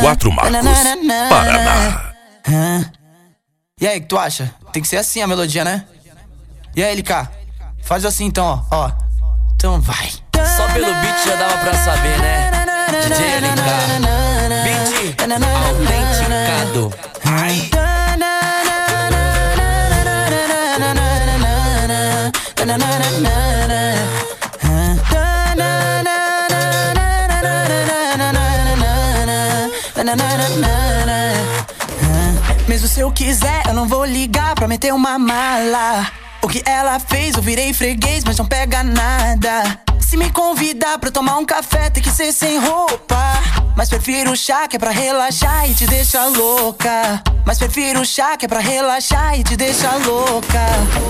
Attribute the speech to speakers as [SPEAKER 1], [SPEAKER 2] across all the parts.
[SPEAKER 1] Quatro Marcos, Paraná.
[SPEAKER 2] E aí, o que tu acha? Tem que ser assim a melodia, né? E aí, LK? Faz assim então, ó. Então vai.
[SPEAKER 3] Só pelo beat já dava pra saber, né? DJ LK, beat autenticado. Ai.
[SPEAKER 2] Mesmo se eu quiser, eu não vou ligar pra meter uma mala. O que ela fez, eu virei freguês, mas não pega nada. Se me convidar pra tomar um café, tem que ser sem roupa. Mas prefiro o chá que é pra relaxar e te deixa louca. Mas prefiro o chá que é pra relaxar e te deixa louca.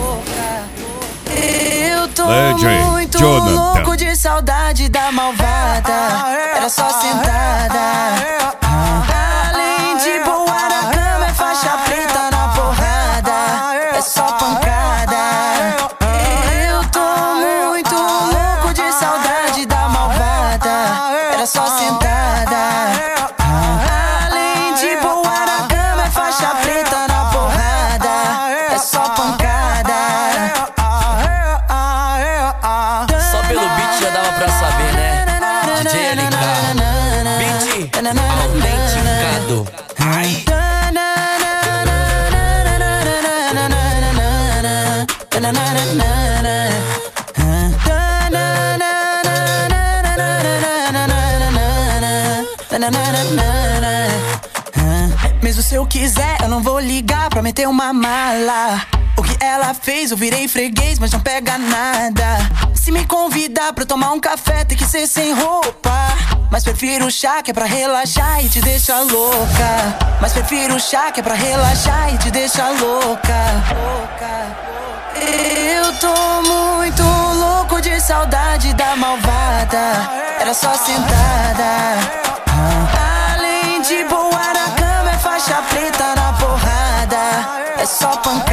[SPEAKER 2] Eu tô muito louco de saudade da malvada. Era só sentada. Além de boa na cama, é faixa preta na porrada. É só pancada. Eu tô muito louco de saudade da malvada. Era só sentada. Além de boa na cama, é faixa preta na porrada. É só pancada.
[SPEAKER 3] Só pelo beat já dava pra saber, né? DJ LK, beat autenticado. Ai.
[SPEAKER 2] Mesmo se eu quiser, eu não vou ligar pra meter uma mala. O que ela fez, eu virei freguês, mas não pega nada. Se me convidar pra tomar um café, tem que ser sem roupa. Mas prefiro o chá que é pra relaxar e te deixa louca. Mas prefiro o chá que é pra relaxar e te deixa louca. Eu tô muito louco de saudade da malvada. Era só sentada. Além de boa na cama, é faixa preta na porrada. É só pancada.